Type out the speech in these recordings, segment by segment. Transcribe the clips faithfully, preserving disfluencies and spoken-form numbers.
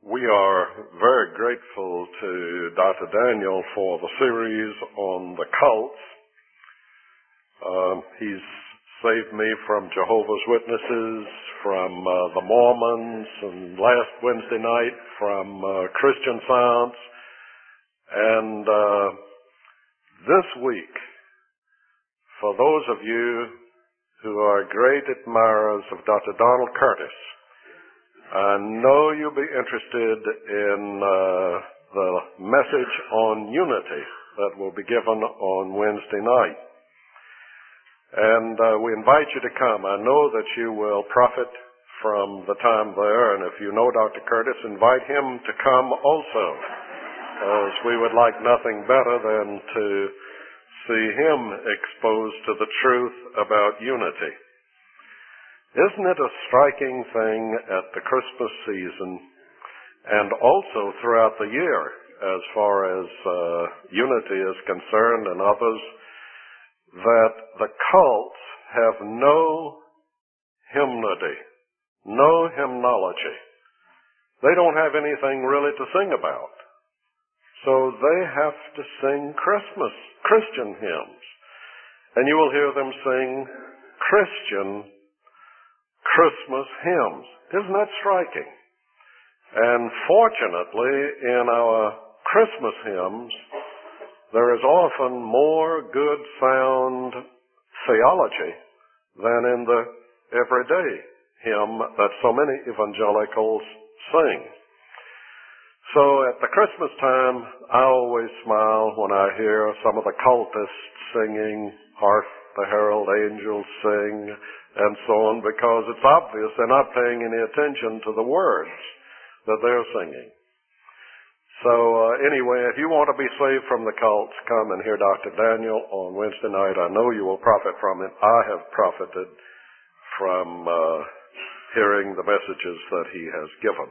We are very grateful to Doctor Daniel for the series on the cults. Um, he's saved me from Jehovah's Witnesses, from uh, the Mormons, and last Wednesday night from uh, Christian Science. And uh, this week, for those of you who are great admirers of Doctor Donald Curtis, I know you'll be interested in uh, the message on unity that will be given on Wednesday night. And uh, we invite you to come. I know that you will profit from the time there, and if you know Doctor Curtis, invite him to come also, because we would like nothing better than to see him exposed to the truth about unity. Isn't it a striking thing at the Christmas season and also throughout the year as far as uh, unity is concerned and others, that the cults have no hymnody, no hymnology. They don't have anything really to sing about. So they have to sing Christmas, Christian hymns. And you will hear them sing Christian Christmas hymns. Isn't that striking? And fortunately, in our Christmas hymns, there is often more good sound theology than in the everyday hymn that so many evangelicals sing. So at the Christmas time, I always smile when I hear some of the cultists singing, "Hark the Herald Angels Sing," and so on, because it's obvious they're not paying any attention to the words that they're singing. So uh, anyway, if you want to be saved from the cults, come and hear Doctor Daniel on Wednesday night. I know you will profit from it. I have profited from uh, hearing the messages that he has given.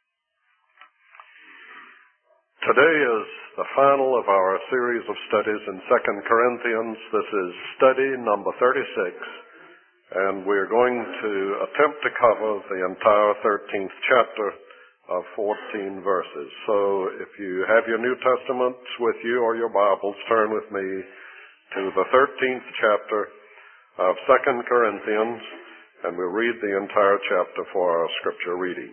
Today is the final of our series of studies in Second Corinthians. This is study number thirty-six. And we're going to attempt to cover the entire thirteenth chapter of fourteen verses. So if you have your New Testaments with you or your Bibles, turn with me to the thirteenth chapter of Second Corinthians, and we'll read the entire chapter for our scripture reading.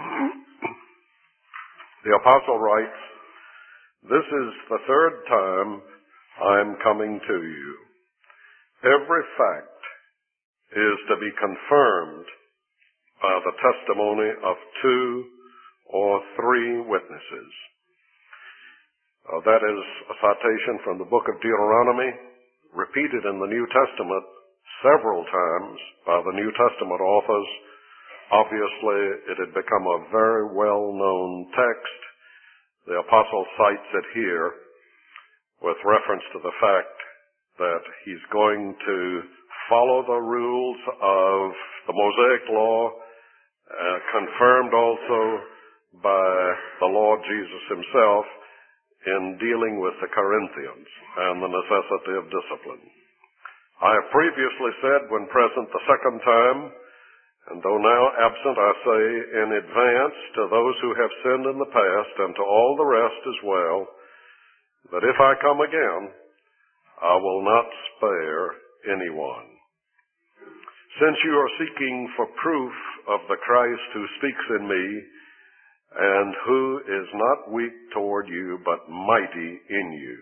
The apostle writes, "This is the third time I'm coming to you. Every fact is to be confirmed by the testimony of two or three witnesses." Uh, that is a citation from the book of Deuteronomy, repeated in the New Testament several times by the New Testament authors. Obviously, it had become a very well-known text. The apostle cites it here with reference to the fact that he's going to follow the rules of the Mosaic law, uh, confirmed also by the Lord Jesus himself in dealing with the Corinthians and the necessity of discipline. I have previously said when present the second time, and though now absent, I say in advance to those who have sinned in the past and to all the rest as well, that if I come again, I will not spare anyone. Since you are seeking for proof of the Christ who speaks in me, and who is not weak toward you, but mighty in you.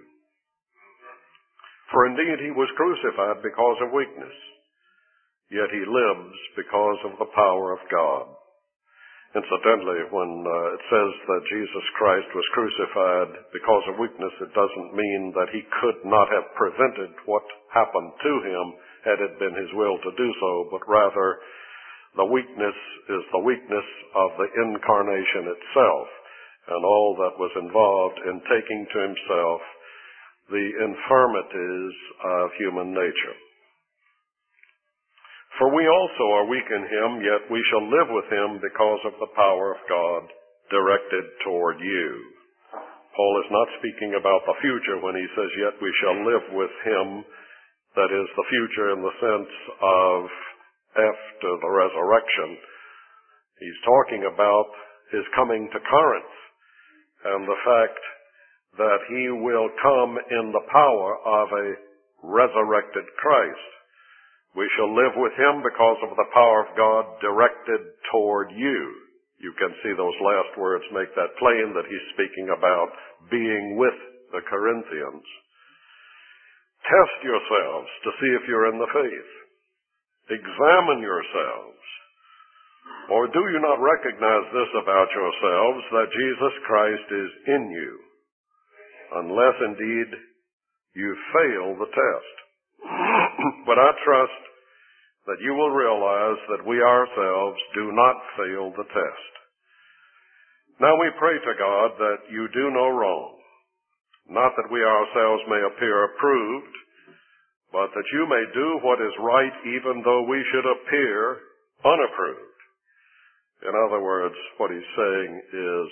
For indeed he was crucified because of weakness, yet he lives because of the power of God. Incidentally, when uh, it says that Jesus Christ was crucified because of weakness, it doesn't mean that he could not have prevented what happened to him had it been his will to do so, but rather the weakness is the weakness of the incarnation itself and all that was involved in taking to himself the infirmities of human nature. For we also are weak in him, yet we shall live with him because of the power of God directed toward you. Paul is not speaking about the future when he says, yet we shall live with him. That is the future in the sense of after the resurrection. He's talking about his coming to Corinth and the fact that he will come in the power of a resurrected Christ. We shall live with him because of the power of God directed toward you. You can see those last words make that plain, that he's speaking about being with the Corinthians. Test yourselves to see if you're in the faith. Examine yourselves. Or do you not recognize this about yourselves, that Jesus Christ is in you, unless indeed you fail the test? But I trust that you will realize that we ourselves do not fail the test. Now we pray to God that you do no wrong, not that we ourselves may appear approved, but that you may do what is right even though we should appear unapproved. In other words, what he's saying is,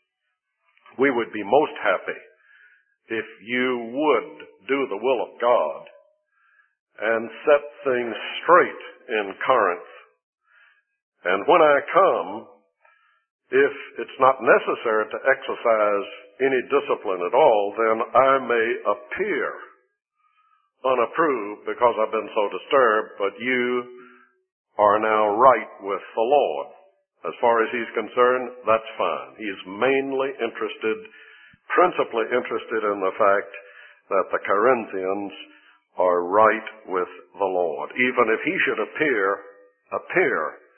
we would be most happy if you would do the will of God and set things straight in Corinth. And when I come, if it's not necessary to exercise any discipline at all, then I may appear unapproved because I've been so disturbed, but you are now right with the Lord. As far as he's concerned, that's fine. He's mainly interested, principally interested in the fact that the Corinthians are right with the Lord, even if he should appear, appear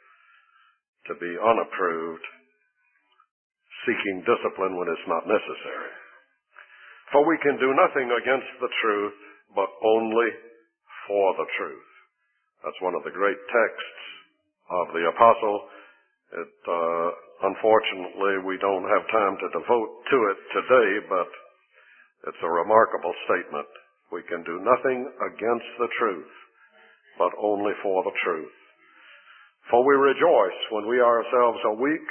to be unapproved, seeking discipline when it's not necessary. For we can do nothing against the truth, but only for the truth. That's one of the great texts of the apostle. It, uh, unfortunately, we don't have time to devote to it today, but it's a remarkable statement. We can do nothing against the truth, but only for the truth. For we rejoice when we ourselves are weak,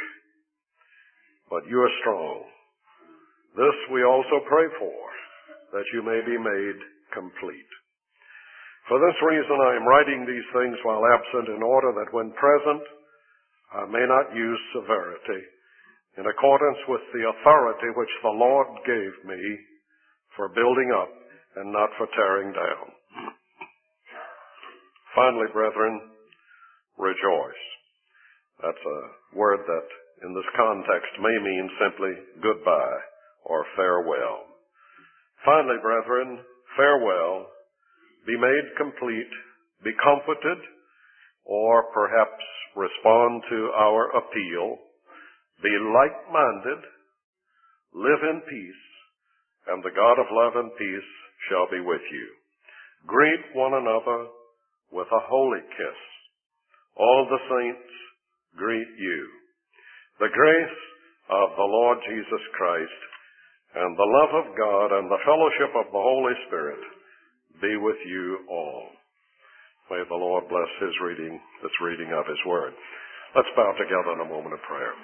but you are strong. This we also pray for, that you may be made complete. For this reason I am writing these things while absent, in order that when present I may not use severity, in accordance with the authority which the Lord gave me for building up and not for tearing down. Finally, brethren, rejoice. That's a word that in this context may mean simply goodbye or farewell. Finally, brethren, farewell. Be made complete. Be comforted, or perhaps respond to our appeal. Be like-minded. Live in peace, and the God of love and peace shall be with you. Greet one another with a holy kiss. All the saints greet you. The grace of the Lord Jesus Christ and the love of God and the fellowship of the Holy Spirit be with you all. May the Lord bless his reading, this reading of his word. Let's bow together in a moment of prayer.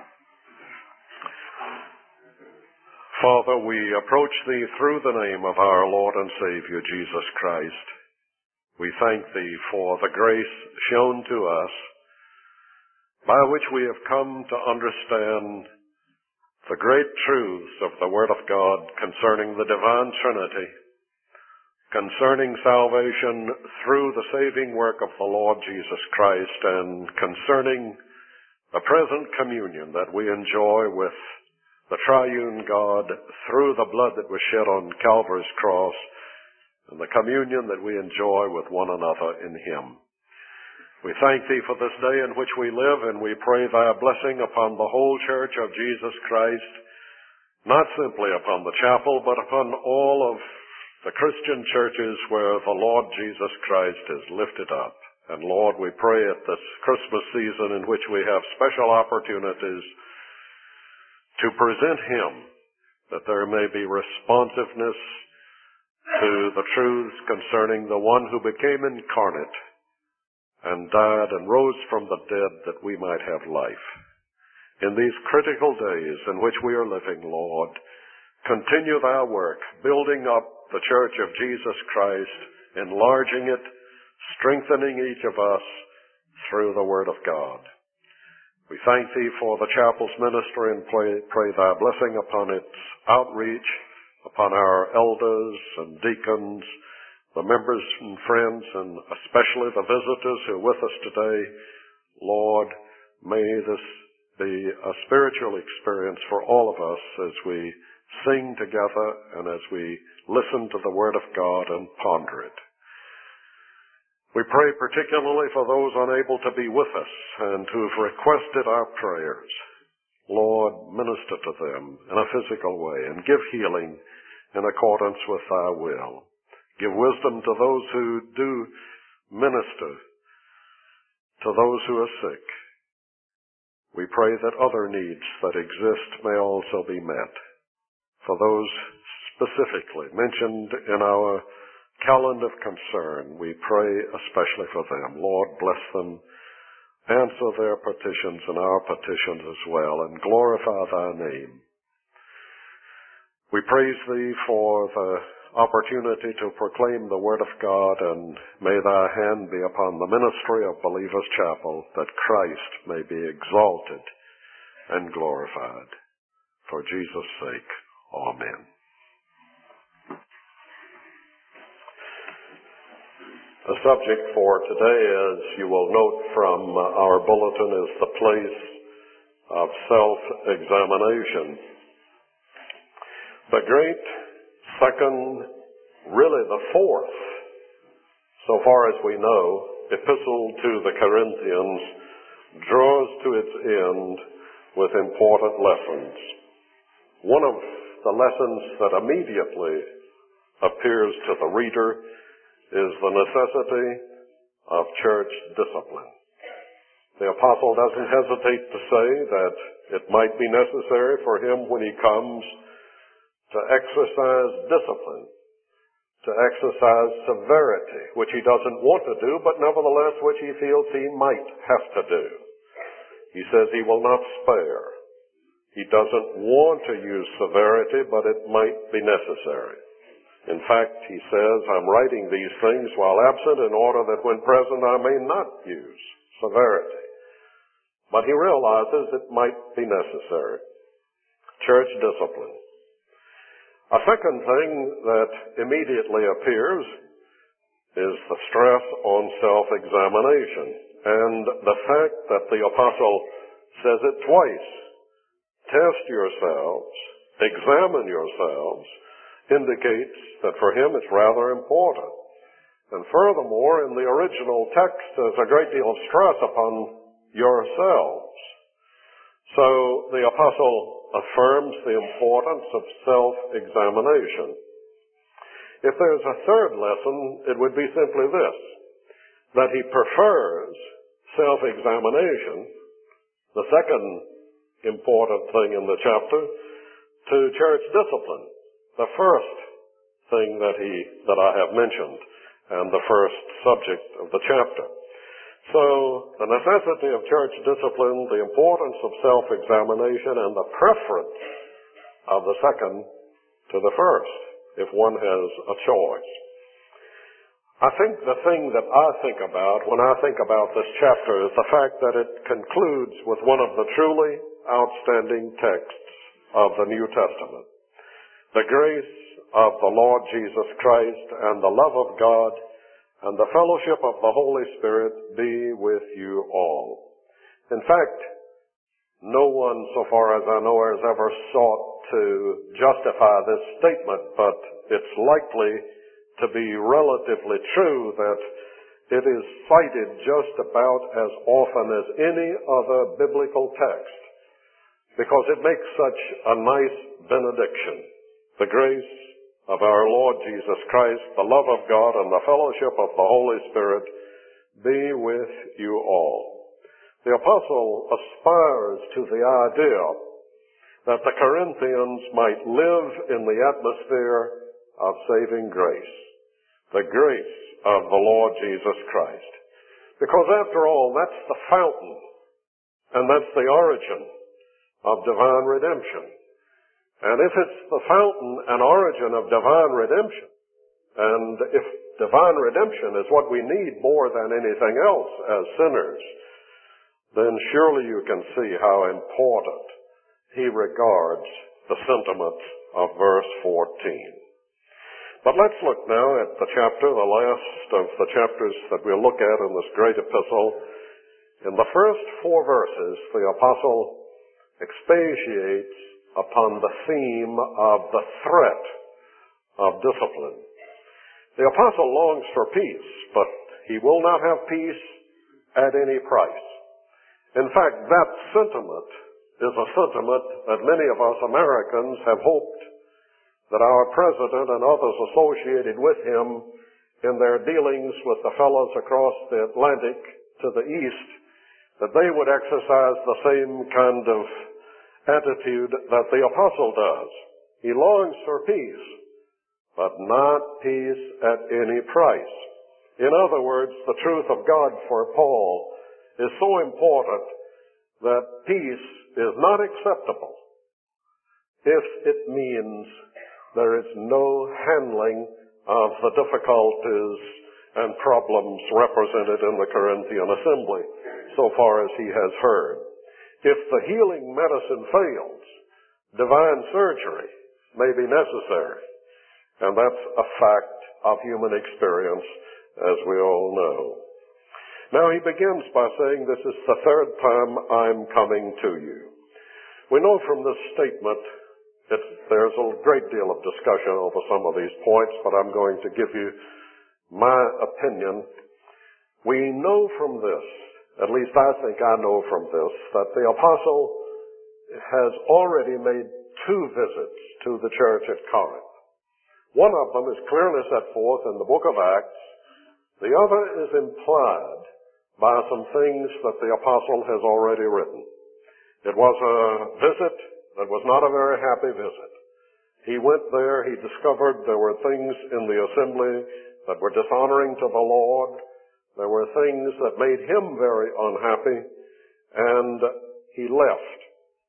Father, we approach thee through the name of our Lord and Savior, Jesus Christ. We thank thee for the grace shown to us, by which we have come to understand the great truths of the Word of God concerning the divine Trinity, concerning salvation through the saving work of the Lord Jesus Christ, and concerning the present communion that we enjoy with the triune God through the blood that was shed on Calvary's cross, and the communion that we enjoy with one another in him. We thank thee for this day in which we live, and we pray thy blessing upon the whole church of Jesus Christ, not simply upon the chapel, but upon all of the Christian churches where the Lord Jesus Christ is lifted up. And Lord, we pray at this Christmas season in which we have special opportunities to present him, that there may be responsiveness to the truths concerning the one who became incarnate and died and rose from the dead that we might have life. In these critical days in which we are living, Lord, continue thy work, building up the church of Jesus Christ, enlarging it, strengthening each of us through the Word of God. We thank Thee for the chapel's ministry and pray, pray Thy blessing upon its outreach, upon our elders and deacons, the members and friends, and especially the visitors who are with us today. Lord, may this be a spiritual experience for all of us as we sing together and as we listen to the Word of God and ponder it. We pray particularly for those unable to be with us and who've requested our prayers. Lord, minister to them in a physical way and give healing in accordance with Thy will. Give wisdom to those who do minister to those who are sick. We pray that other needs that exist may also be met. For those specifically mentioned in our calendar of concern, we pray especially for them. Lord, bless them, answer their petitions and our petitions as well, and glorify Thy name. We praise Thee for the opportunity to proclaim the Word of God, and may Thy hand be upon the ministry of Believers Chapel, that Christ may be exalted and glorified. For Jesus' sake, amen. The subject for today, as you will note from our bulletin, is the place of self-examination. The great second, really the fourth, so far as we know, epistle to the Corinthians draws to its end with important lessons. One of the lessons that immediately appears to the reader is the necessity of church discipline. The apostle doesn't hesitate to say that it might be necessary for him when he comes to exercise discipline, to exercise severity, which he doesn't want to do, but nevertheless which he feels he might have to do. He says he will not spare. He doesn't want to use severity, but it might be necessary. In fact, he says, I'm writing these things while absent in order that when present I may not use severity. But he realizes it might be necessary. Church discipline. A second thing that immediately appears is the stress on self-examination, and the fact that the apostle says it twice. Test yourselves, examine yourselves, indicates that for him it's rather important. And furthermore, in the original text, there's a great deal of stress upon yourselves. So the apostle affirms the importance of self-examination. If there's a third lesson, it would be simply this, that he prefers self-examination, the second important thing in the chapter, to church discipline, the first thing that he that I have mentioned, and the first subject of the chapter. So, the necessity of church discipline, the importance of self-examination, and the preference of the second to the first, if one has a choice. I think the thing that I think about when I think about this chapter is the fact that it concludes with one of the truly outstanding texts of the New Testament. The grace of the Lord Jesus Christ and the love of God and the fellowship of the Holy Spirit be with you all. In fact, no one, so far as I know, has ever sought to justify this statement, but it's likely to be relatively true that it is cited just about as often as any other biblical text, because it makes such a nice benediction. The grace of our Lord Jesus Christ, the love of God, and the fellowship of the Holy Spirit be with you all. The apostle aspires to the idea that the Corinthians might live in the atmosphere of saving grace, the grace of the Lord Jesus Christ. Because after all, that's the fountain, and that's the origin of divine redemption. And if it's the fountain and origin of divine redemption, and if divine redemption is what we need more than anything else as sinners, then surely you can see how important he regards the sentiments of verse fourteen. But let's look now at the chapter, the last of the chapters that we'll look at in this great epistle. In the first four verses, the apostle expatiates upon the theme of the threat of discipline. The apostle longs for peace, but he will not have peace at any price. In fact, that sentiment is a sentiment that many of us Americans have hoped that our president and others associated with him in their dealings with the fellows across the Atlantic to the east, that they would exercise the same kind of attitude that the apostle does. He longs for peace, but not peace at any price. In other words, the truth of God for Paul is so important that peace is not acceptable if it means there is no handling of the difficulties and problems represented in the Corinthian assembly, so far as he has heard. If the healing medicine fails, divine surgery may be necessary. And that's a fact of human experience, as we all know. Now he begins by saying, this is the third time I'm coming to you. We know from this statement that there's a great deal of discussion over some of these points, but I'm going to give you my opinion. We know from this, at least I think I know from this, that the apostle has already made two visits to the church at Corinth. One of them is clearly set forth in the book of Acts. The other is implied by some things that the apostle has already written. It was a visit that was not a very happy visit. He went there, he discovered there were things in the assembly that were dishonoring to the Lord. There were things that made him very unhappy, and he left.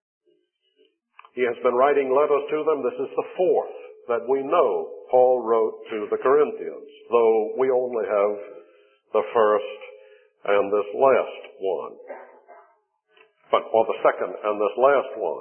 He has been writing letters to them. This is the fourth that we know Paul wrote to the Corinthians, though we only have the first and this last one. But, or the second and this last one.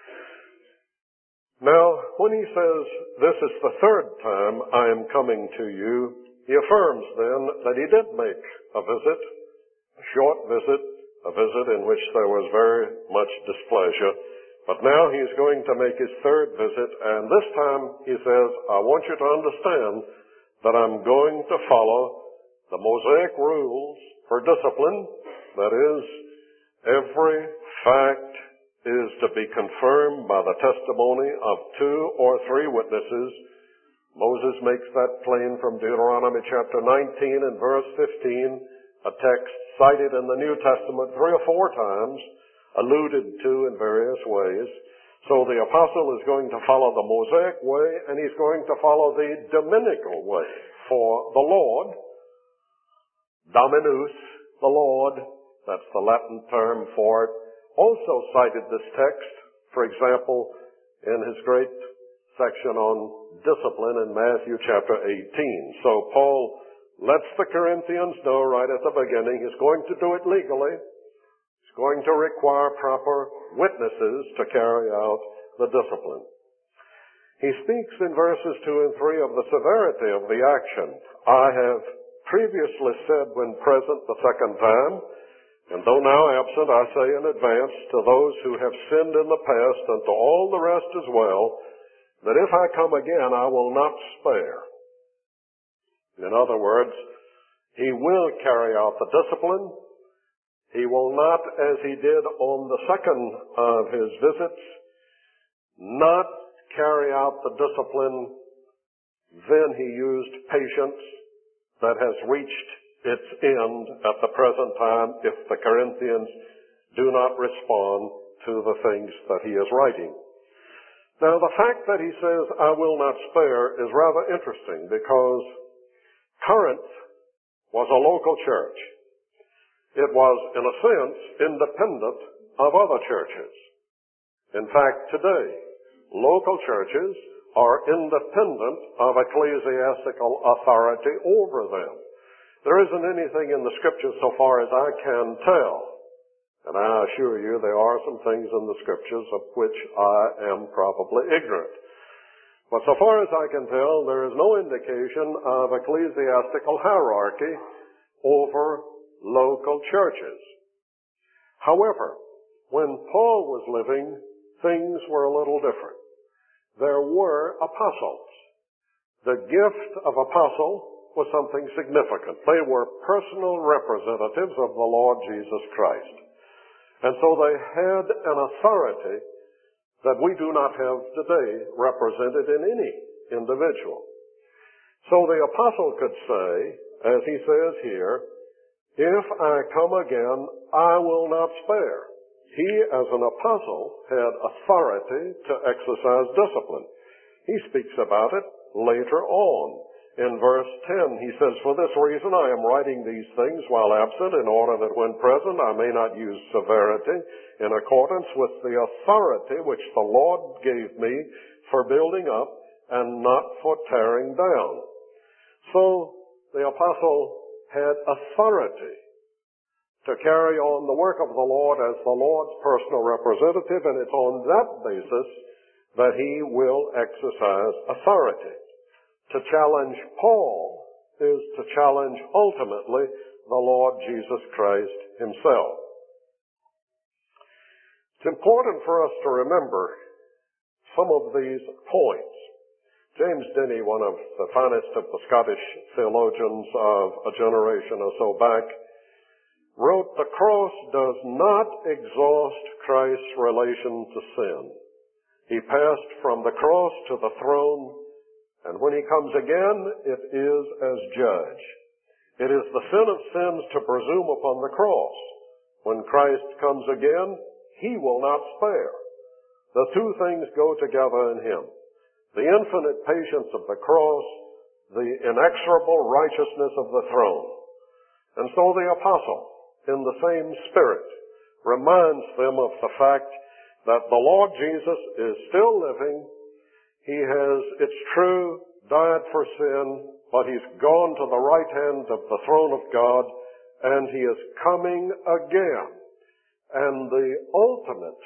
Now, when he says, this is the third time I am coming to you, he affirms then that he did make a visit, a short visit, a visit in which there was very much displeasure. But now he's going to make his third visit, and this time he says, I want you to understand that I'm going to follow the Mosaic rules for discipline. That is, every fact is to be confirmed by the testimony of two or three witnesses. Moses makes that plain from Deuteronomy chapter nineteen and verse fifteen, a text cited in the New Testament three or four times, alluded to in various ways. So the apostle is going to follow the Mosaic way, and he's going to follow the Dominical way. For the Lord, Dominus, the Lord, that's the Latin term for it, also cited this text, for example, in his great section on discipline in Matthew chapter eighteen. So Paul lets the Corinthians know right at the beginning he's going to do it legally. He's going to require proper witnesses to carry out the discipline. He speaks in verses two and three of the severity of the action. I have previously said when present the second time, and though now absent, I say in advance to those who have sinned in the past and to all the rest as well, that if I come again, I will not spare. In other words, he will carry out the discipline. He will not, as he did on the second of his visits, not carry out the discipline. Then he used patience that has reached its end at the present time if the Corinthians do not respond to the things that he is writing. Now, the fact that he says, I will not spare, is rather interesting because Corinth was a local church. It was, in a sense, independent of other churches. In fact, today, local churches are independent of ecclesiastical authority over them. There isn't anything in the Scriptures, so far as I can tell, And I assure you there are some things in the Scriptures of which I am probably ignorant. But so far as I can tell, there is no indication of ecclesiastical hierarchy over local churches. However, when Paul was living, things were a little different. There were apostles. The gift of apostle was something significant. They were personal representatives of the Lord Jesus Christ. And so they had an authority that we do not have today represented in any individual. So the apostle could say, as he says here, if I come again, I will not spare. He, as an apostle, had authority to exercise discipline. He speaks about it later on. In verse ten, he says, for this reason I am writing these things while absent, in order that when present I may not use severity, in accordance with the authority which the Lord gave me for building up and not for tearing down. So the apostle had authority to carry on the work of the Lord as the Lord's personal representative, and it's on that basis that he will exercise authority. To challenge Paul is to challenge ultimately the Lord Jesus Christ himself. It's important for us to remember some of these points. James Denny, one of the finest of the Scottish theologians of a generation or so back, wrote, the cross does not exhaust Christ's relation to sin. He passed from the cross to the throne, and when he comes again, it is as judge. It is the sin of sins to presume upon the cross. When Christ comes again, he will not spare. The two things go together in him. The infinite patience of the cross, the inexorable righteousness of the throne. And so the apostle, in the same spirit, reminds them of the fact that the Lord Jesus is still living. He has, it's true, died for sin, but he's gone to the right hand of the throne of God, and he is coming again. And the ultimate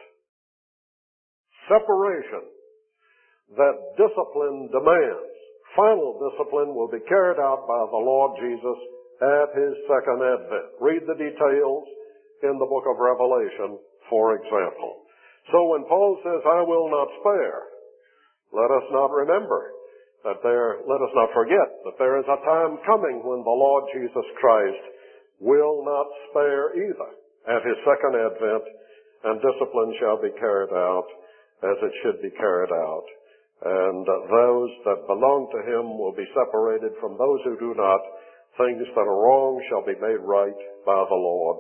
separation that discipline demands, final discipline, will be carried out by the Lord Jesus at his second advent. Read the details in the book of Revelation, for example. So when Paul says, I will not spare, let us not remember that there, let us not forget that there is a time coming when the Lord Jesus Christ will not spare either at his second advent, and discipline shall be carried out as it should be carried out. And uh, those that belong to him will be separated from those who do not. Things that are wrong shall be made right by the Lord.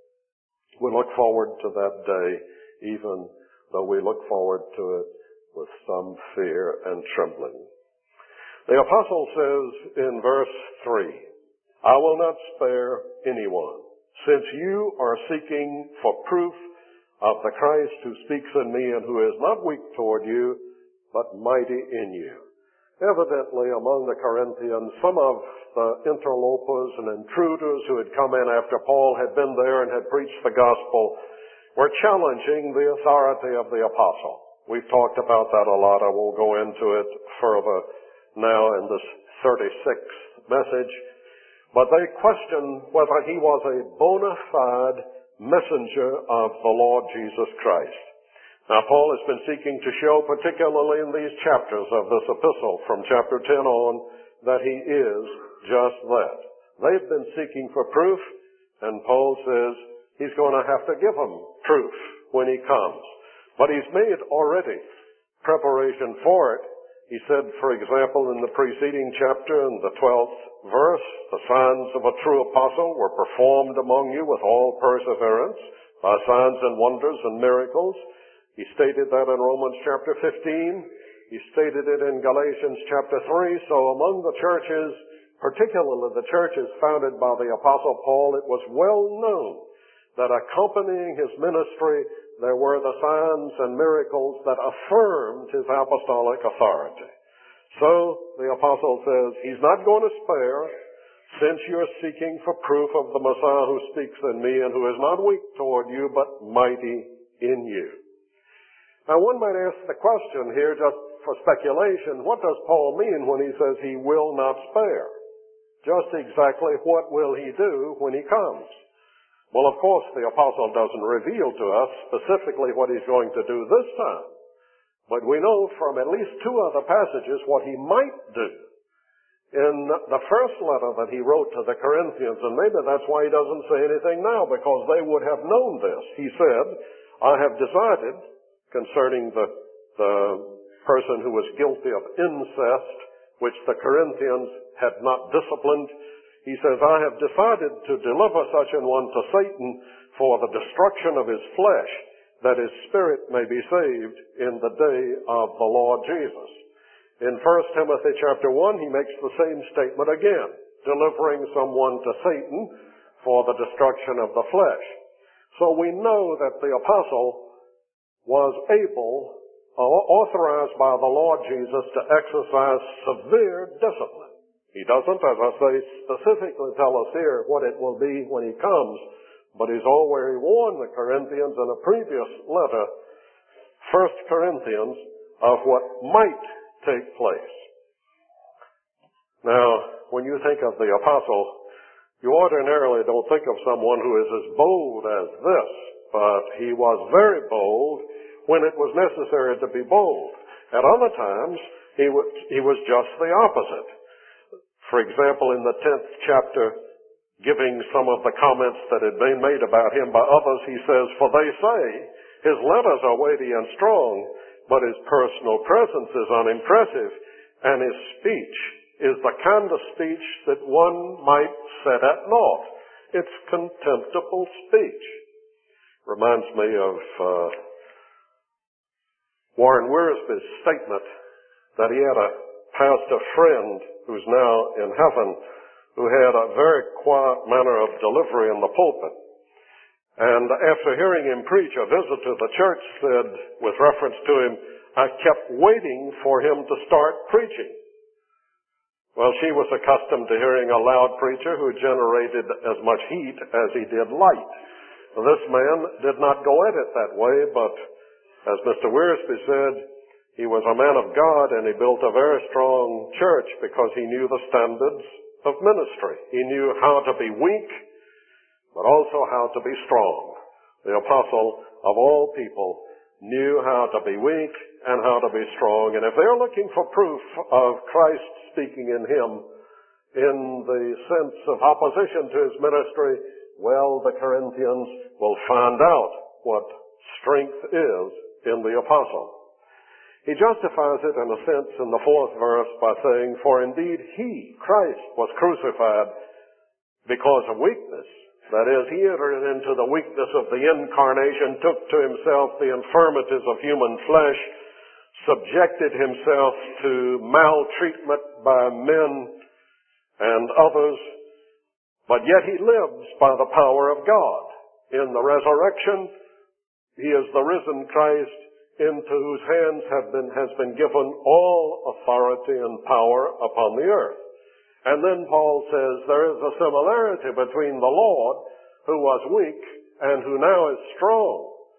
We look forward to that day, even though we look forward to it with some fear and trembling. The apostle says in verse three, I will not spare anyone, since you are seeking for proof of the Christ who speaks in me and who is not weak toward you, but mighty in you. Evidently, among the Corinthians, some of the interlopers and intruders who had come in after Paul had been there and had preached the gospel were challenging the authority of the apostle. We've talked about that a lot. I won't go into it further now in this thirty-sixth message. But they questioned whether he was a bona fide messenger of the Lord Jesus Christ. Now, Paul has been seeking to show, particularly in these chapters of this epistle, from chapter ten on, that he is just that. They've been seeking for proof, and Paul says he's going to have to give them proof when he comes. But he's made already preparation for it. He said, for example, in the preceding chapter, in the twelfth verse, the signs of a true apostle were performed among you with all perseverance, by signs and wonders and miracles. He stated that in Romans chapter fifteen. He stated it in Galatians chapter three. So among the churches, particularly the churches founded by the Apostle Paul, it was well known that accompanying his ministry, there were the signs and miracles that affirmed his apostolic authority. So the apostle says he's not going to spare, since you're seeking for proof of the Messiah who speaks in me and who is not weak toward you, but mighty in you. Now, one might ask the question here, just for speculation, what does Paul mean when he says he will not spare? Just exactly what will he do when he comes? Well, of course, the apostle doesn't reveal to us specifically what he's going to do this time. But we know from at least two other passages what he might do. In the first letter that he wrote to the Corinthians, and maybe that's why he doesn't say anything now, because they would have known this. He said, I have decided concerning the, the person who was guilty of incest, which the Corinthians had not disciplined. He says, I have decided to deliver such an one to Satan for the destruction of his flesh, that his spirit may be saved in the day of the Lord Jesus. In First Timothy chapter one, he makes the same statement again, delivering someone to Satan for the destruction of the flesh. So we know that the apostle was able, authorized by the Lord Jesus, to exercise severe discipline. He doesn't, as I say, specifically tell us here what it will be when he comes, but he's already warned the Corinthians in a previous letter, First Corinthians, of what might take place. Now, when you think of the apostle, you ordinarily don't think of someone who is as bold as this, but he was very bold when it was necessary to be bold. At other times, he was, he was just the opposite. For example, in the tenth chapter, giving some of the comments that had been made about him by others, he says, for they say, his letters are weighty and strong, but his personal presence is unimpressive, and his speech is the kind of speech that one might set at naught. It's contemptible speech. Reminds me of uh, Warren Wiersbe's statement that he had a pastor friend who's now in heaven who had a very quiet manner of delivery in the pulpit. And after hearing him preach, a visitor to the church said, with reference to him, I kept waiting for him to start preaching. Well, she was accustomed to hearing a loud preacher who generated as much heat as he did light. This man did not go at it that way, but as Mister Wiersbe said, he was a man of God, and he built a very strong church because he knew the standards of ministry. He knew how to be weak, but also how to be strong. The apostle of all people knew how to be weak and how to be strong. And if they're looking for proof of Christ speaking in him in the sense of opposition to his ministry, well, the Corinthians will find out what strength is in the apostle. He justifies it in a sense in the fourth verse by saying, for indeed he, Christ, was crucified because of weakness. That is, he entered into the weakness of the incarnation, took to himself the infirmities of human flesh, subjected himself to maltreatment by men and others, but yet he lives by the power of God. In the resurrection, he is the risen Christ, into whose hands have been, has been given all authority and power upon the earth. And then Paul says there is a similarity between the Lord, who was weak, and who now is strong.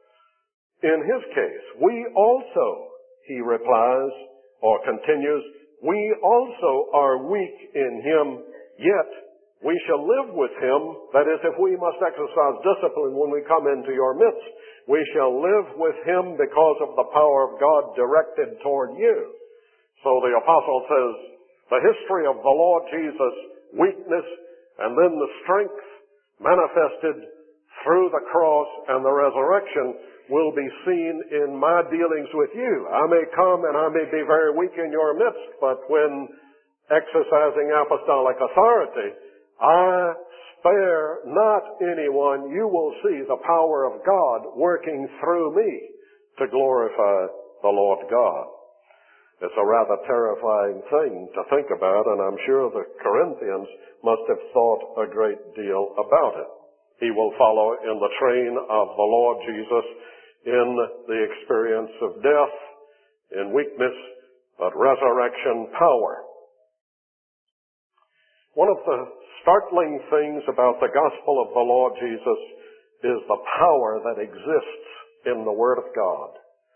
In his case, we also, he replies, or continues, we also are weak in him, yet we shall live with him. That is, if we must exercise discipline when we come into your midst, we shall live with him because of the power of God directed toward you. So the apostle says, the history of the Lord Jesus' weakness and then the strength manifested through the cross and the resurrection will be seen in my dealings with you. I may come and I may be very weak in your midst, but when exercising apostolic authority, I spare not anyone. You will see the power of God working through me to glorify the Lord God. It's a rather terrifying thing to think about, and I'm sure the Corinthians must have thought a great deal about it. He will follow in the train of the Lord Jesus in the experience of death, in weakness, but resurrection power. One of the startling things about the gospel of the Lord Jesus is the power that exists in the Word of God.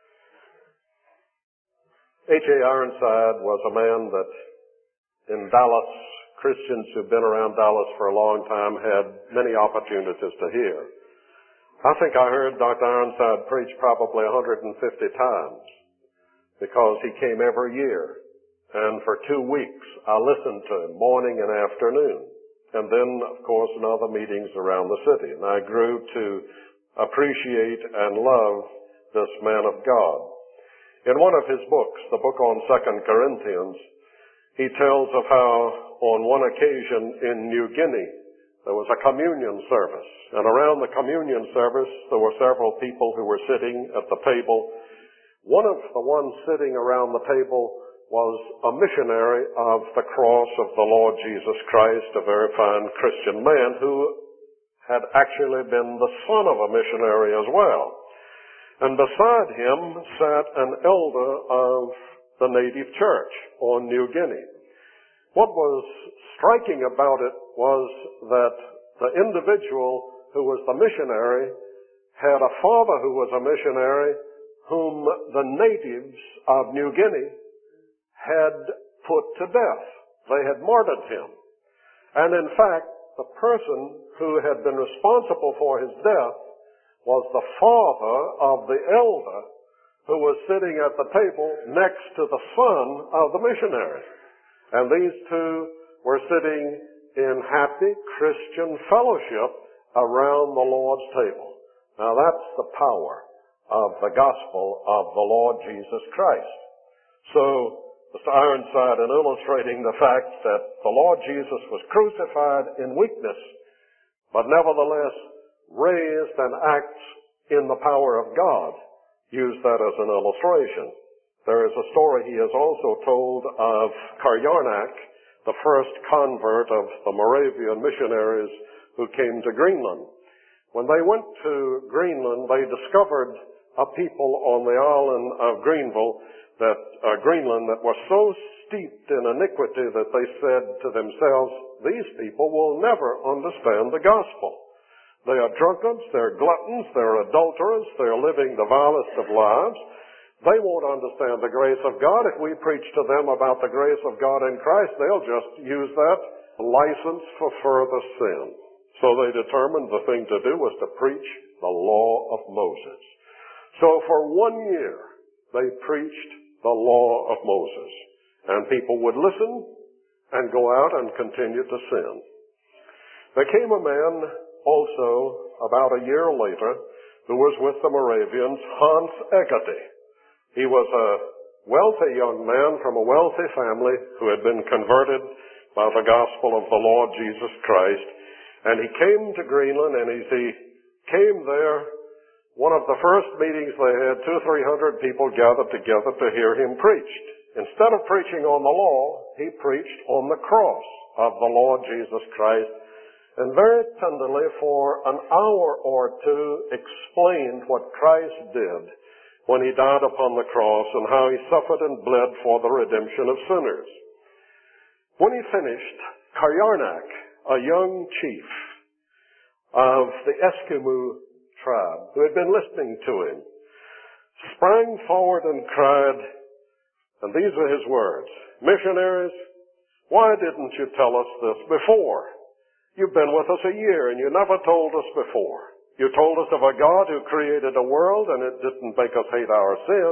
H A Ironside was a man that in Dallas, Christians who've been around Dallas for a long time had many opportunities to hear. I think I heard Doctor Ironside preach probably one hundred fifty times because he came every year. And for two weeks, I listened to him morning and afternoon. And then, of course, in other meetings around the city. And I grew to appreciate and love this man of God. In one of his books, the book on Second Corinthians, he tells of how on one occasion in New Guinea, there was a communion service. And around the communion service, there were several people who were sitting at the table. One of the ones sitting around the table was a missionary of the cross of the Lord Jesus Christ, a very fine Christian man who had actually been the son of a missionary as well. And beside him sat an elder of the native church on New Guinea. What was striking about it was that the individual who was the missionary had a father who was a missionary whom the natives of New Guinea had put to death. They had martyred him. And in fact, the person who had been responsible for his death was the father of the elder who was sitting at the table next to the son of the missionary. And these two were sitting in happy Christian fellowship around the Lord's table. Now that's the power of the gospel of the Lord Jesus Christ. So, Mister Ironside, in illustrating the fact that the Lord Jesus was crucified in weakness, but nevertheless raised and acts in the power of God, used that as an illustration. There is a story he has also told of Karjarnak, the first convert of the Moravian missionaries who came to Greenland. When they went to Greenland, they discovered a people on the island of Greenville that uh, Greenland that were so steeped in iniquity that they said to themselves, these people will never understand the gospel. They are drunkards, they're gluttons, they're adulterers, they're living the vilest of lives. They won't understand the grace of God. If we preach to them about the grace of God in Christ, they'll just use that license for further sin. So they determined the thing to do was to preach the law of Moses. So for one year, they preached the law of Moses. And people would listen and go out and continue to sin. There came a man also about a year later who was with the Moravians, Hans Egede. He was a wealthy young man from a wealthy family who had been converted by the gospel of the Lord Jesus Christ. And he came to Greenland, and as he came there, one of the first meetings they had, two or three hundred people gathered together to hear him preach. Instead of preaching on the law, he preached on the cross of the Lord Jesus Christ, and very tenderly for an hour or two explained what Christ did when he died upon the cross and how he suffered and bled for the redemption of sinners. When he finished, Karjarnak, a young chief of the Eskimo tribe who had been listening to him, sprang forward and cried, and these are his words, missionaries, why didn't you tell us this before? You've been with us a year and you never told us before. You told us of a God who created a world and it didn't make us hate our sin.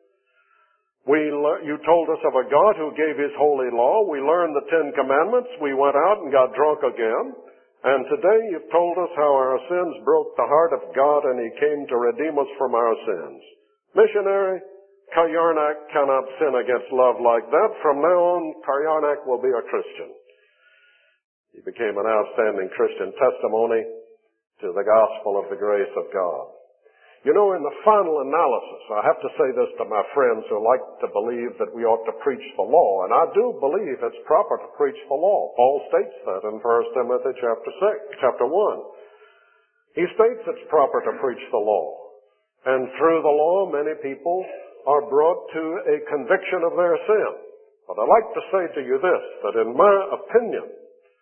We, you told us of a God who gave his holy law. We learned the Ten Commandments. We went out and got drunk again. And today you've told us how our sins broke the heart of God and he came to redeem us from our sins. Missionary, Karjarnak cannot sin against love like that. From now on, Karjarnak will be a Christian. He became an outstanding Christian testimony to the gospel of the grace of God. You know, in the final analysis, I have to say this to my friends who like to believe that we ought to preach the law, and I do believe it's proper to preach the law. Paul states that in First Timothy chapter six, chapter one. He states it's proper to preach the law. And through the law, many people are brought to a conviction of their sin. But I'd like to say to you this, that in my opinion,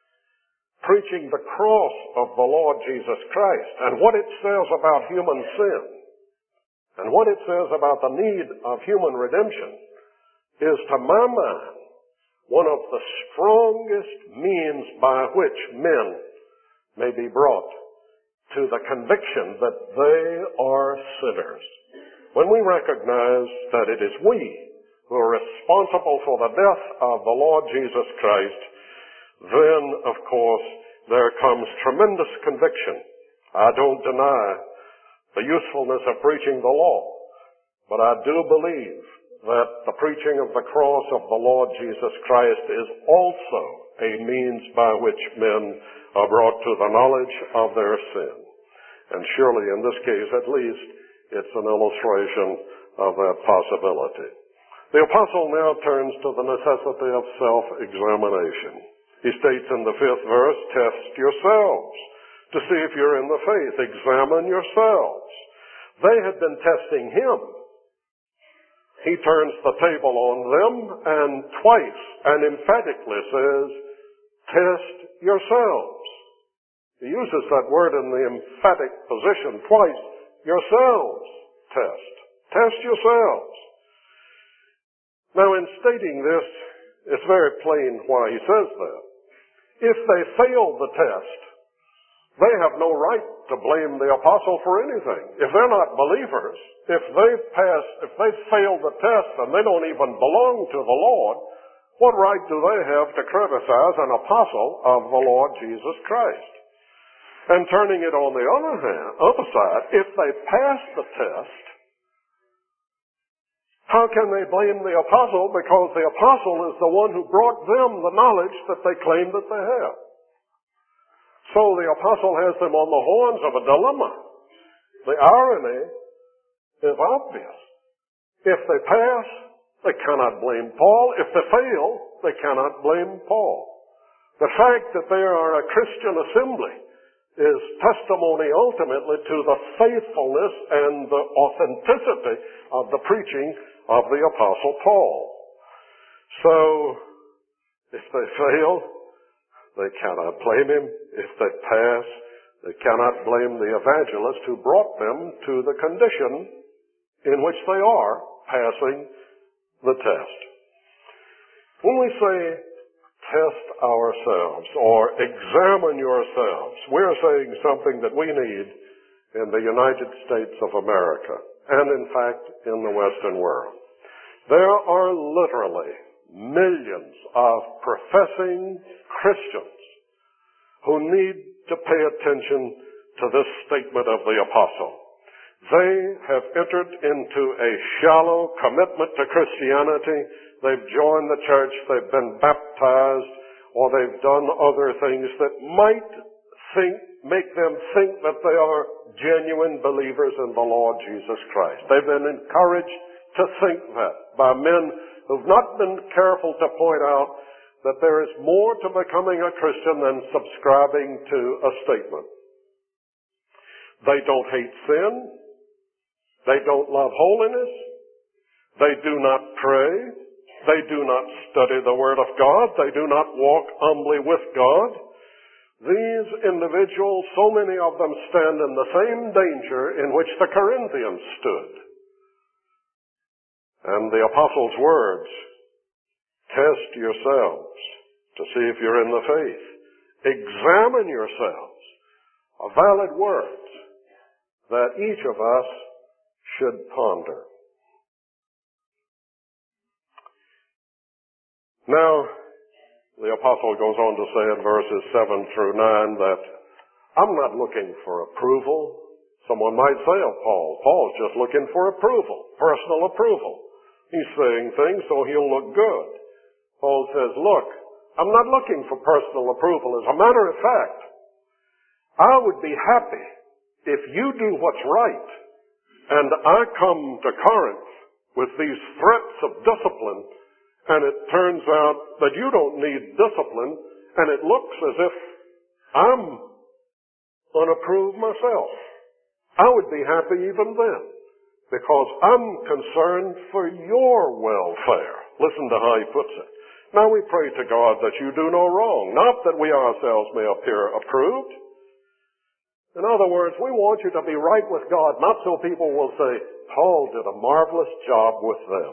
preaching the cross of the Lord Jesus Christ and what it says about human sin and what it says about the need of human redemption is, to my mind, one of the strongest means by which men may be brought to the conviction that they are sinners. When we recognize that it is we who are responsible for the death of the Lord Jesus Christ, then, of course, there comes tremendous conviction. I don't deny the usefulness of preaching the law, but I do believe that the preaching of the cross of the Lord Jesus Christ is also a means by which men are brought to the knowledge of their sin. And surely, in this case at least, it's an illustration of that possibility. The apostle now turns to the necessity of self-examination. He states in the fifth verse, test yourselves to see if you're in the faith. Examine yourselves. They had been testing him. He turns the table on them and twice and emphatically says, test yourselves. He uses that word in the emphatic position twice. Yourselves test. Test yourselves. Now, in stating this, it's very plain why he says that. If they fail the test, they have no right to blame the apostle for anything. If they're not believers, if they've passed, if they've failed the test and they don't even belong to the Lord, what right do they have to criticize an apostle of the Lord Jesus Christ? And turning it on the other hand, other side, if they pass the test, how can they blame the apostle? Because the apostle is the one who brought them the knowledge that they claim that they have. So the apostle has them on the horns of a dilemma. The irony is obvious. If they pass, they cannot blame Paul. If they fail, they cannot blame Paul. The fact that they are a Christian assembly is testimony ultimately to the faithfulness and the authenticity of the preaching of the Apostle Paul. So, if they fail, they cannot blame him. If they pass, they cannot blame the evangelist who brought them to the condition in which they are passing the test. When we say test ourselves or examine yourselves, we're saying something that we need in the United States of America and, in fact, in the Western world. There are literally millions of professing Christians who need to pay attention to this statement of the apostle. They have entered into a shallow commitment to Christianity. They've joined the church, they've been baptized, or they've done other things that might think, make them think that they are genuine believers in the Lord Jesus Christ. They've been encouraged to think that by men who've not been careful to point out that there is more to becoming a Christian than subscribing to a statement. They don't hate sin. They don't love holiness. They do not pray. They do not study the Word of God. They do not walk humbly with God. These individuals, so many of them stand in the same danger in which the Corinthians stood. And the apostle's words, test yourselves to see if you're in the faith. Examine yourselves, are valid words that each of us should ponder. Now, the apostle goes on to say in verses seven through nine that I'm not looking for approval. Someone might say of Paul, Paul's just looking for approval, personal approval. He's saying things so he'll look good. Paul says, look, I'm not looking for personal approval. As a matter of fact, I would be happy if you do what's right and I come to Corinth with these threats of discipline and it turns out that you don't need discipline and it looks as if I'm unapproved myself. I would be happy even then, because I'm concerned for your welfare. Listen to how he puts it. Now we pray to God that you do no wrong, not that we ourselves may appear approved. In other words, we want you to be right with God, not so people will say, Paul did a marvelous job with them.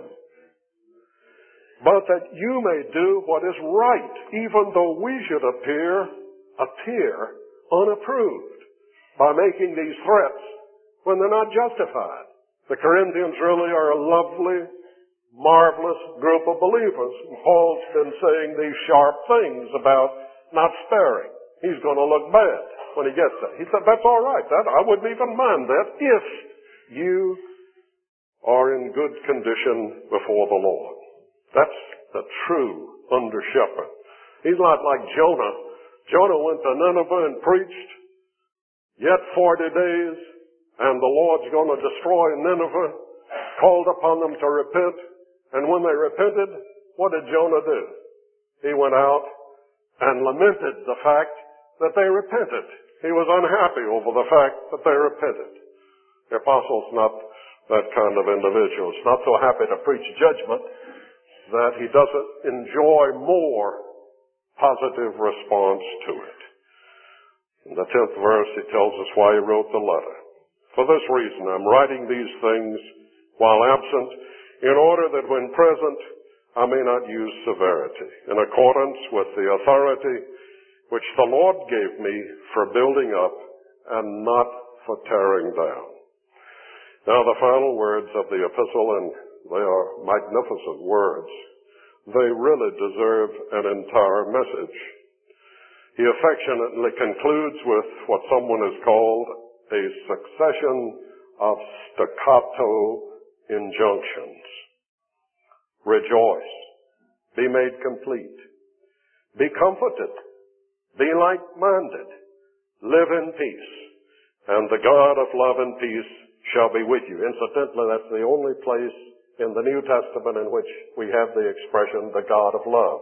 But that you may do what is right, even though we should appear, appear unapproved by making these threats when they're not justified. The Corinthians really are a lovely, marvelous group of believers. Paul's been saying these sharp things about not sparing. He's going to look bad when he gets there. He said, that's all right. That, I wouldn't even mind that if you are in good condition before the Lord. That's the true under shepherd. He's not like Jonah. Jonah went to Nineveh and preached, yet forty days, and the Lord's going to destroy Nineveh, called upon them to repent, and when they repented, what did Jonah do? He went out and lamented the fact that they repented. He was unhappy over the fact that they repented. The apostle's not that kind of individual. He's not so happy to preach judgment that he doesn't enjoy more positive response to it. In the tenth verse, he tells us why he wrote the letter. For this reason, I'm writing these things while absent, in order that when present, I may not use severity, in accordance with the authority which the Lord gave me for building up and not for tearing down. Now the final words of the epistle, and they are magnificent words. They really deserve an entire message. He affectionately concludes with what someone has called a succession of staccato injunctions. Rejoice. Be made complete. Be comforted. Be like-minded. Live in peace. And the God of love and peace shall be with you. Incidentally, that's the only place in the New Testament in which we have the expression, the God of love.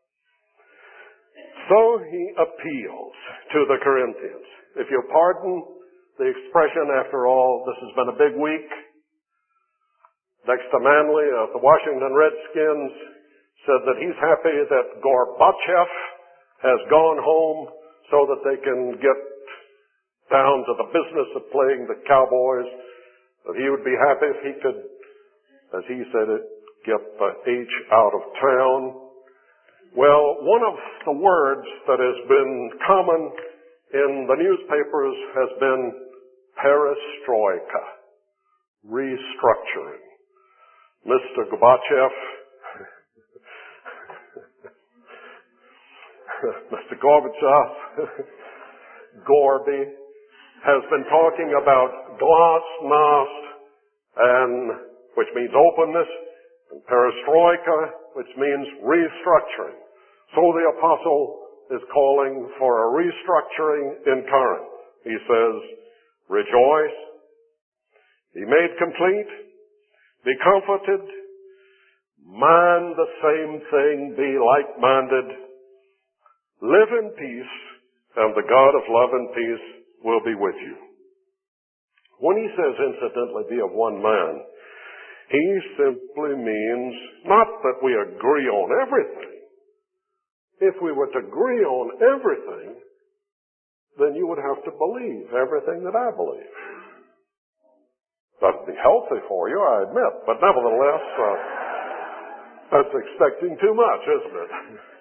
So he appeals to the Corinthians. If you pardon the expression, after all, this has been a big week. Next to Manley, uh, the Washington Redskins said that he's happy that Gorbachev has gone home so that they can get down to the business of playing the Cowboys. That he would be happy if he could, as he said it, get the H out of town. Well, one of the words that has been common in the newspapers has been perestroika, restructuring. Mister Gorbachev, Mister Gorbachev, Gorby, has been talking about glasnost, and which means openness, and perestroika, which means restructuring. So the apostle is calling for a restructuring in Corinth. He says, rejoice, be made complete, be comforted, mind the same thing, be like-minded, live in peace, and the God of love and peace will be with you. When he says, incidentally, be of one mind, he simply means not that we agree on everything. If we were to agree on everything, then you would have to believe everything that I believe. That'd be healthy for you, I admit, but nevertheless, uh, that's expecting too much, isn't it?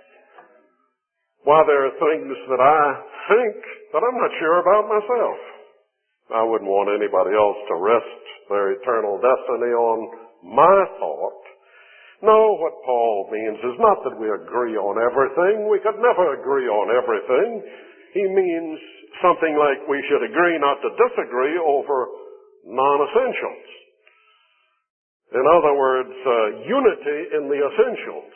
Why, there are things that I think that I'm not sure about myself. I wouldn't want anybody else to rest their eternal destiny on my thought. No, what Paul means is not that we agree on everything. We could never agree on everything. He means something like we should agree not to disagree over non-essentials. In other words, uh, unity in the essentials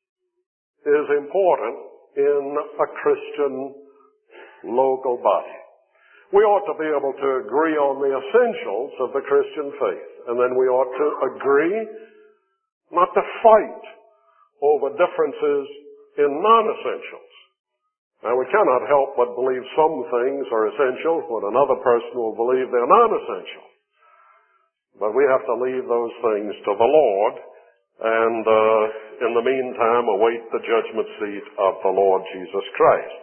is important in a Christian local body. We ought to be able to agree on the essentials of the Christian faith, and then we ought to agree not to fight over differences in non-essentials. Now, we cannot help but believe some things are essential when another person will believe they're non-essential. But we have to leave those things to the Lord, and uh, in the meantime, await the judgment seat of the Lord Jesus Christ.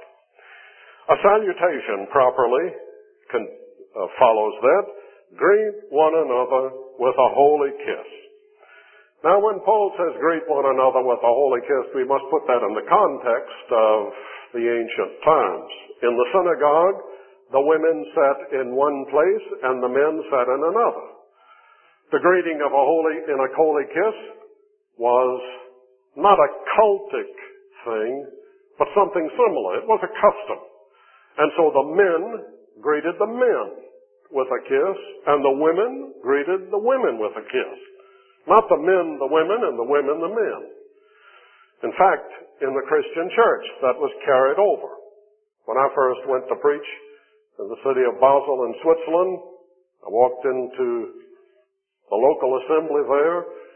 A salutation properly con, uh, follows that. Greet one another with a holy kiss. Now, when Paul says greet one another with a holy kiss, we must put that in the context of the ancient times. In the synagogue, the women sat in one place and the men sat in another. The greeting of a holy in a holy kiss was not a cultic thing, but something similar. It was a custom. And so the men greeted the men with a kiss, and the women greeted the women with a kiss. Not the men, the women, and the women, the men. In fact, in the Christian church, that was carried over. When I first went to preach in the city of Basel in Switzerland, I walked into the local assembly there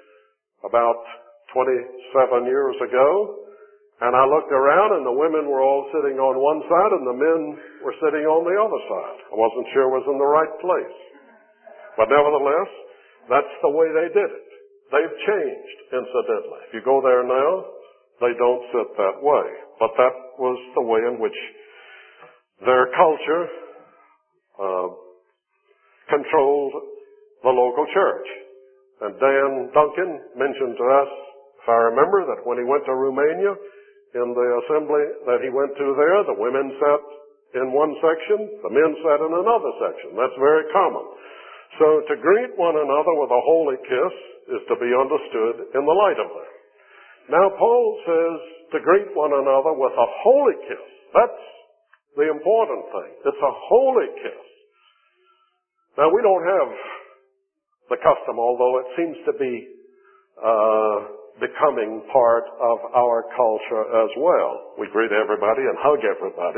about twenty-seven years ago, and I looked around and the women were all sitting on one side and the men were sitting on the other side. I wasn't sure it was in the right place. But nevertheless, that's the way they did it. They've changed, incidentally. If you go there now, they don't sit that way. But that was the way in which their culture uh, controlled the local church. And Dan Duncan mentioned to us, if I remember, that when he went to Romania, in the assembly that he went to there, the women sat in one section, the men sat in another section. That's very common. So to greet one another with a holy kiss is to be understood in the light of that. Now Paul says to greet one another with a holy kiss. That's the important thing. It's a holy kiss. Now we don't have the custom, although it seems to be uh, becoming part of our culture as well. We greet everybody and hug everybody.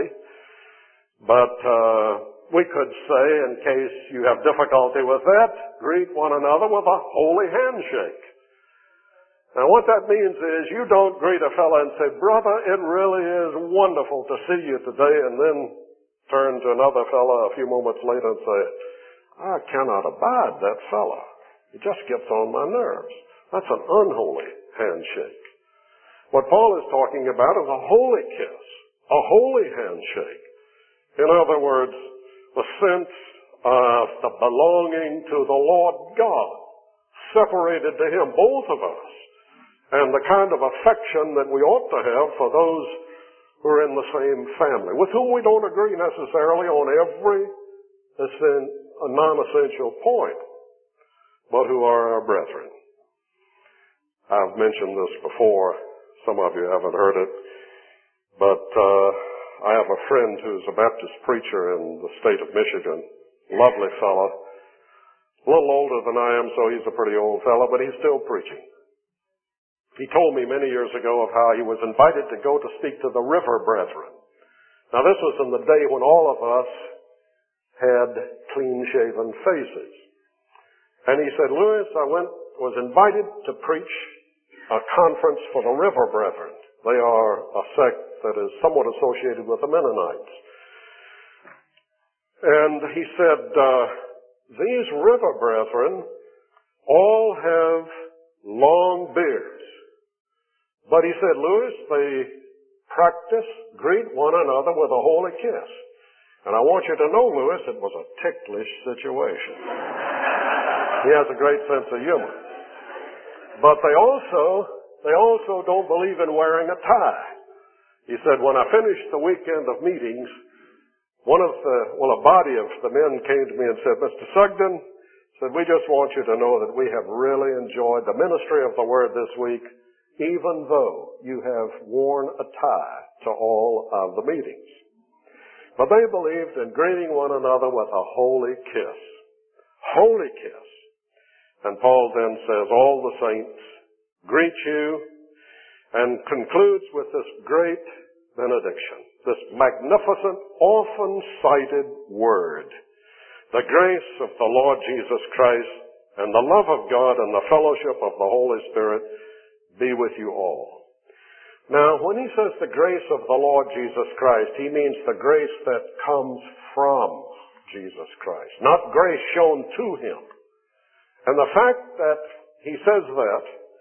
But uh, we could say, in case you have difficulty with that, greet one another with a holy handshake. Now what that means is you don't greet a fellow and say, brother, it really is wonderful to see you today, and then turn to another fellow a few moments later and say, I cannot abide that fellow. He just gets on my nerves. That's an unholy handshake. What Paul is talking about is a holy kiss, a holy handshake. In other words, the sense of the belonging to the Lord God, separated to Him, both of us, and the kind of affection that we ought to have for those who are in the same family, with whom we don't agree necessarily on every non-essential point, but who are our brethren. I've mentioned this before. Some of you haven't heard it. But uh, I have a friend who's a Baptist preacher in the state of Michigan. Lovely fellow. A little older than I am, so he's a pretty old fellow, but he's still preaching. He told me many years ago of how he was invited to go to speak to the River Brethren. Now this was in the day when all of us had clean-shaven faces. And he said, Lewis, I went, was invited to preach a conference for the River Brethren. They are a sect that is somewhat associated with the Mennonites. And he said, uh, these River Brethren all have long beards. But he said, Lewis, they practice, greet one another with a holy kiss. And I want you to know, Lewis, it was a ticklish situation. He has a great sense of humor. But they also, they also don't believe in wearing a tie. He said, when I finished the weekend of meetings, one of the, well, a body of the men came to me and said, Mister Sugden, said, we just want you to know that we have really enjoyed the ministry of the Word this week, even though you have worn a tie to all of the meetings. But they believed in greeting one another with a holy kiss. Holy kiss. And Paul then says, all the saints greet you, and concludes with this great benediction, this magnificent, often cited word. The grace of the Lord Jesus Christ and the love of God and the fellowship of the Holy Spirit be with you all. Now, when he says the grace of the Lord Jesus Christ, he means the grace that comes from Jesus Christ, not grace shown to him. And the fact that he says that,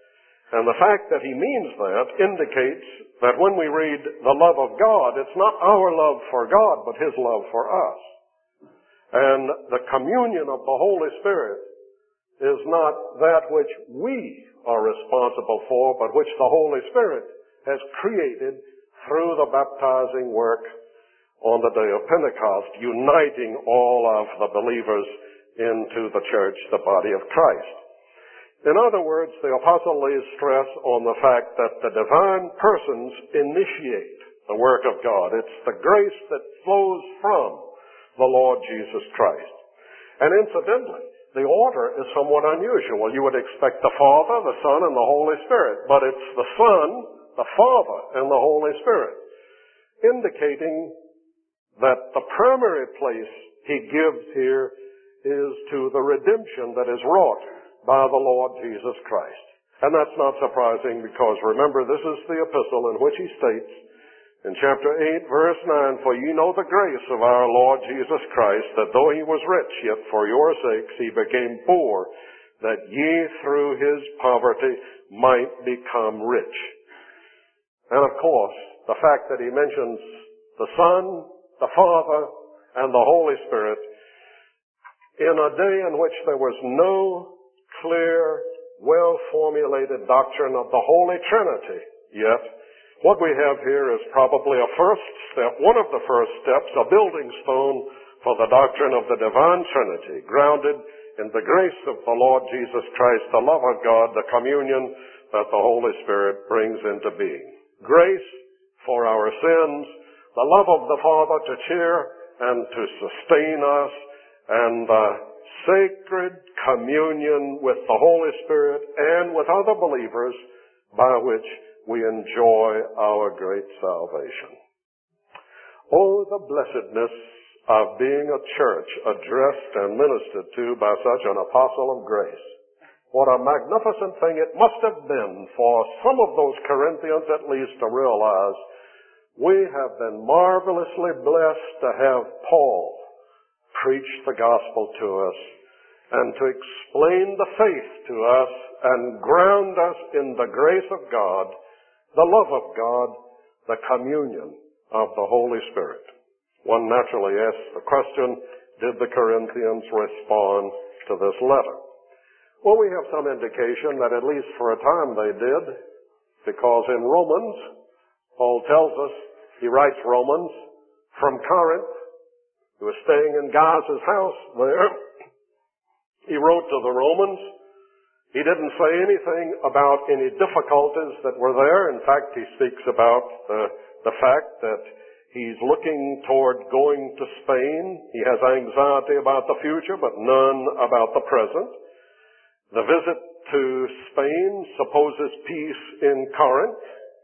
And the fact that he means that indicates that when we read the love of God, it's not our love for God, but his love for us. And the communion of the Holy Spirit is not that which we are responsible for, but which the Holy Spirit has created through the baptizing work on the day of Pentecost, uniting all of the believers into the church, the body of Christ. In other words, the apostle lays stress on the fact that the divine persons initiate the work of God. It's the grace that flows from the Lord Jesus Christ. And incidentally, the order is somewhat unusual. You would expect the Father, the Son, and the Holy Spirit, but it's the Son, the Father, and the Holy Spirit, indicating that the primary place he gives here is to the redemption that is wrought by the Lord Jesus Christ. And that's not surprising because, remember, this is the epistle in which he states in chapter eight, verse nine, "For ye know the grace of our Lord Jesus Christ, that though he was rich, yet for your sakes he became poor, that ye through his poverty might become rich." And of course, the fact that he mentions the Son, the Father, and the Holy Spirit in a day in which there was no clear, well-formulated doctrine of the Holy Trinity yet, what we have here is probably a first step, one of the first steps, a building stone for the doctrine of the divine Trinity, grounded in the grace of the Lord Jesus Christ, the love of God, the communion that the Holy Spirit brings into being. Grace for our sins, the love of the Father to cheer and to sustain us, and the sacred communion with the Holy Spirit and with other believers by which we enjoy our great salvation. Oh, the blessedness of being a church addressed and ministered to by such an apostle of grace. What a magnificent thing it must have been for some of those Corinthians at least to realize we have been marvelously blessed to have Paul preach the gospel to us and to explain the faith to us and ground us in the grace of God, the love of God, the communion of the Holy Spirit. One naturally asks the question, did the Corinthians respond to this letter? Well, we have some indication that at least for a time they did, because in Romans, Paul tells us, he writes Romans from Corinth. He was staying in Gaius' house there. He wrote to the Romans. He didn't say anything about any difficulties that were there. In fact, he speaks about the, the fact that he's looking toward going to Spain. He has anxiety about the future, but none about the present. The visit to Spain supposes peace in Corinth.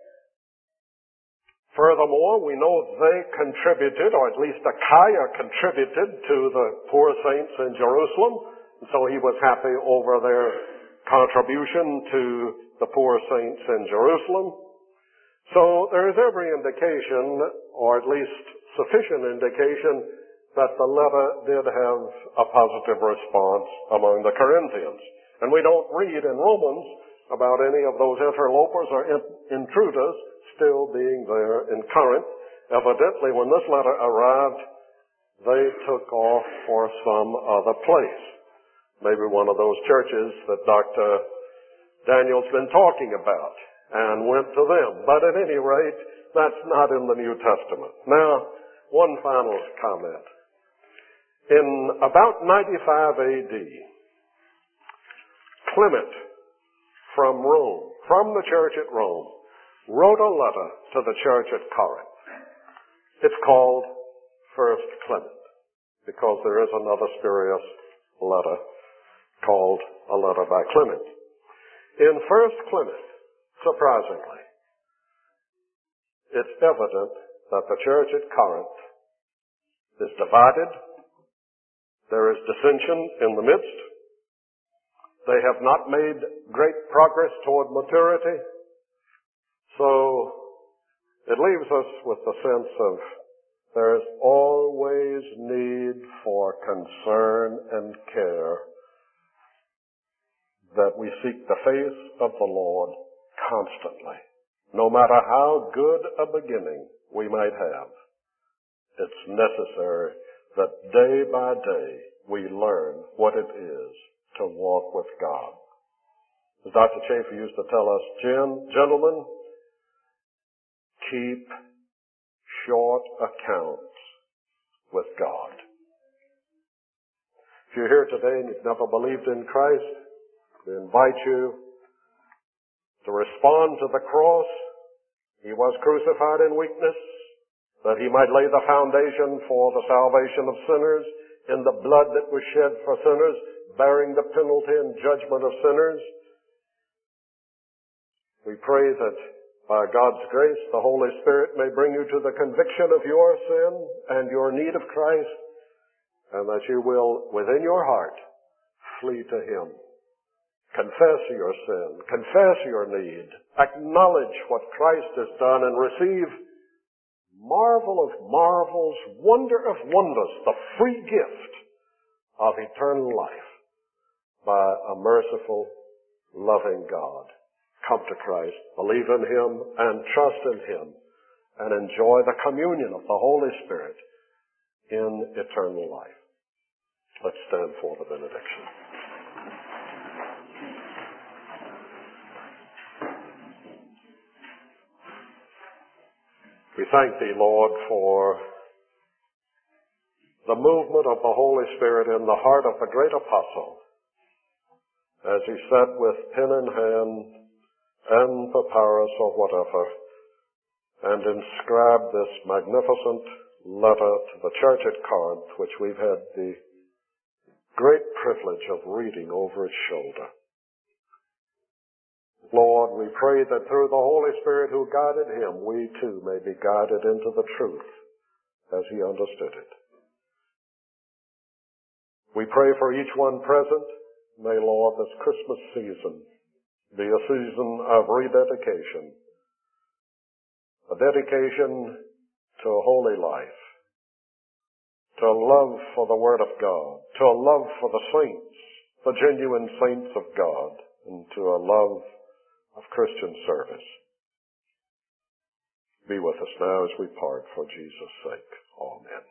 Furthermore, we know they contributed, or at least Achaia contributed to the poor saints in Jerusalem, and so he was happy over their contribution to the poor saints in Jerusalem. So there is every indication, or at least sufficient indication, that the letter did have a positive response among the Corinthians. And we don't read in Romans about any of those interlopers or intruders still being there in Corinth. Evidently, when this letter arrived, they took off for some other place. Maybe one of those churches that Doctor Daniel's been talking about, and went to them. But at any rate, that's not in the New Testament. Now, one final comment. In about ninety-five A D, Clement from Rome, from the church at Rome, wrote a letter to the church at Corinth. It's called First Clement, because there is another spurious letter called a letter by Clement. In First Clement, surprisingly, it's evident that the church at Corinth is divided. There is dissension in the midst. They have not made great progress toward maturity. So it leaves us with the sense of there is always need for concern and care that we seek the face of the Lord constantly. No matter how good a beginning we might have, it's necessary that day by day we learn what it is to walk with God. As Doctor Chafer used to tell us, Gen- gentlemen, keep short accounts with God. If you're here today and you've never believed in Christ, we invite you to respond to the cross. He was crucified in weakness, that he might lay the foundation for the salvation of sinners in the blood that was shed for sinners, bearing the penalty and judgment of sinners. We pray that by God's grace, the Holy Spirit may bring you to the conviction of your sin and your need of Christ, and that you will, within your heart, flee to him. Confess your sin, confess your need, acknowledge what Christ has done, and receive marvel of marvels, wonder of wonders, the free gift of eternal life by a merciful, loving God. Come to Christ, believe in him, and trust in him, and enjoy the communion of the Holy Spirit in eternal life. Let's stand for the benediction. We thank thee, Lord, for the movement of the Holy Spirit in the heart of the great apostle as he sat with pen in hand and papyrus or whatever and inscribed this magnificent letter to the church at Corinth, which we've had the great privilege of reading over its shoulder. Lord, we pray that through the Holy Spirit who guided him, we too may be guided into the truth as he understood it. We pray for each one present. May, Lord, this Christmas season be a season of rededication, a dedication to a holy life, to a love for the Word of God, to a love for the saints, the genuine saints of God, and to a love of Christian service. Be with us now as we part for Jesus' sake. Amen.